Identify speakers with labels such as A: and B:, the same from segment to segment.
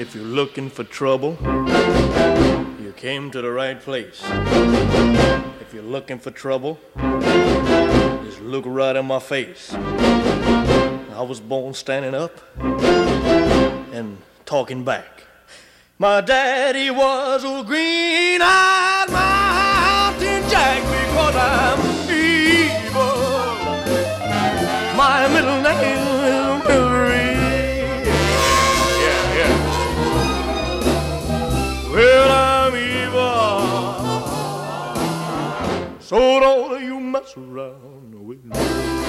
A: If you're looking for trouble, you came to the right place. If you're looking for trouble, just look right in my face. I was born standing up and talking back. My daddy was a green-eyed mountain jack because I'm evil. My middle name is Mary. Yeah. Well, I'm evil. So don't you mess around with me.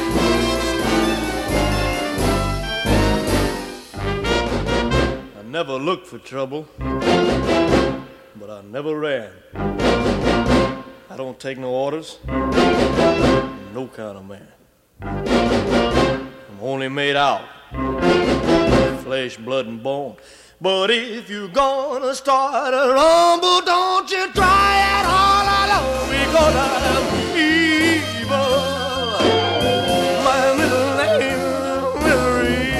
A: I never looked for trouble, but I never ran. I don't take no orders, no kind of man. I'm only made out of flesh, blood, and bone. But if you're gonna start a rumble, don't you try it all alone, because I'm evil. My middle name is Mary.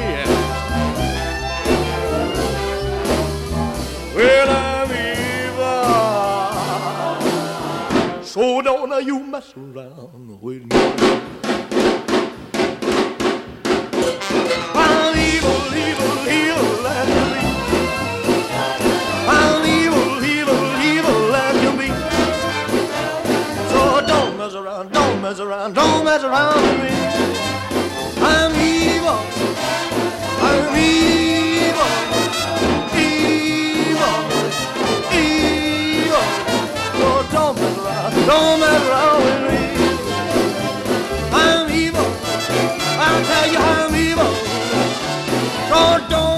A: Well, I'm evil. So don't you mess around with me. I'm evil, evil, evil as you be. I'm evil, evil, evil as you be. So don't mess around, don't mess around, don't mess around with me. I'm evil, I'm evil, evil, evil. So don't mess around with me. I'm evil, I'll tell you I'm evil. So don't